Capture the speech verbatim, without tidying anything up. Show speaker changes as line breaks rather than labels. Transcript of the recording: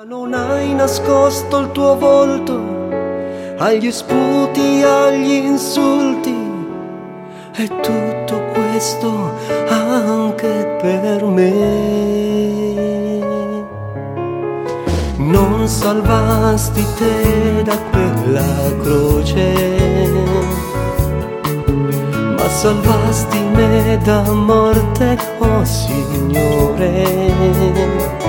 Non hai nascosto il tuo volto agli sputi, agli insulti, e tutto questo anche per me. Non salvasti te da quella croce, ma salvasti me da morte, oh Signore.